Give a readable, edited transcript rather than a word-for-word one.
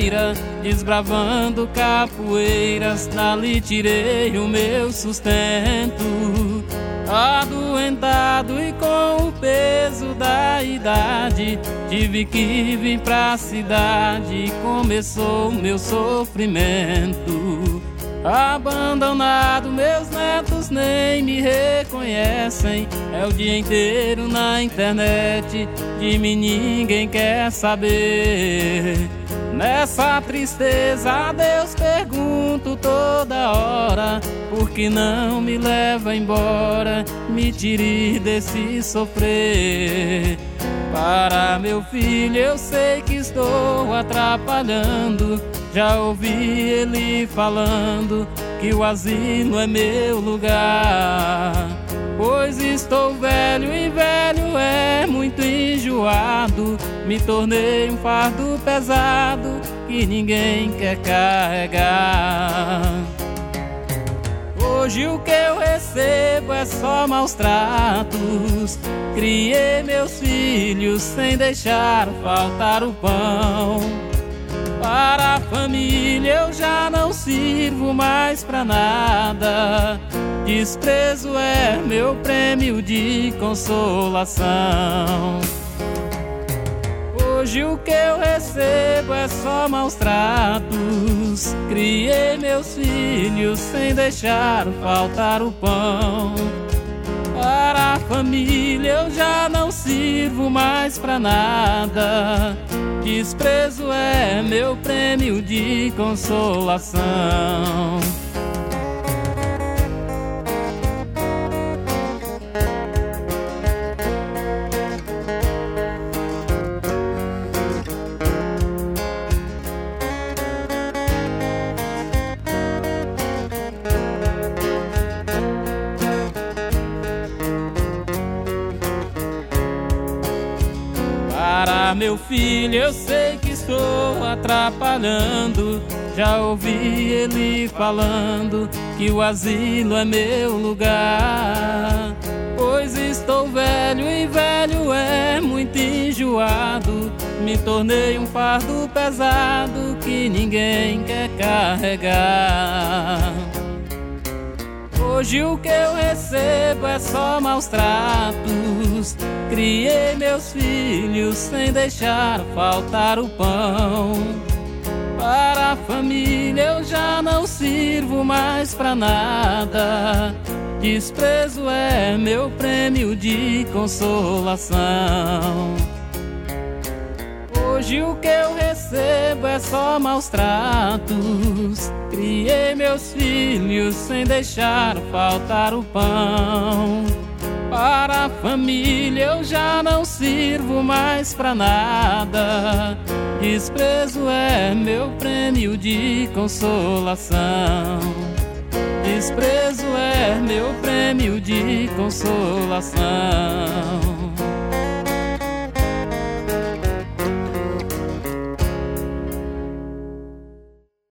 feira, desbravando capoeiras, dali tirei o meu sustento. Adoentado e com o peso da idade, tive que vir pra cidade e começou o meu sofrimento. Abandonado, meus netos nem me reconhecem. É o dia inteiro na internet, de mim ninguém quer saber. Nessa tristeza a Deus pergunto toda hora: por que não me leva embora, me tire desse sofrer? Para meu filho eu sei que estou atrapalhando, já ouvi ele falando que o asilo é meu lugar. Pois estou velho e velho é muito enjoado, me tornei um fardo pesado que ninguém quer carregar. Hoje o que eu recebo é só maus tratos. Criei meus filhos sem deixar faltar o pão. Para a família eu já não sirvo mais pra nada. Desprezo é meu prêmio de consolação. Hoje o que eu recebo é só maus tratos. Criei meus filhos sem deixar faltar o pão. Para a família eu já não sirvo mais pra nada. Desprezo é meu prêmio de consolação. Para meu filho eu sei que estou atrapalhando, já ouvi ele falando que o asilo é meu lugar. Pois estou velho e velho é muito enjoado, me tornei um fardo pesado que ninguém quer carregar. Hoje o que eu recebo é só maus tratos. Criei meus filhos sem deixar faltar o pão. Para a família eu já não sirvo mais pra nada. Desprezo é meu prêmio de consolação. Hoje o que eu recebo é só maus tratos. Criei meus filhos sem deixar faltar o pão. Para a família eu já não sirvo mais pra nada. Desprezo é meu prêmio de consolação. Desprezo é meu prêmio de consolação.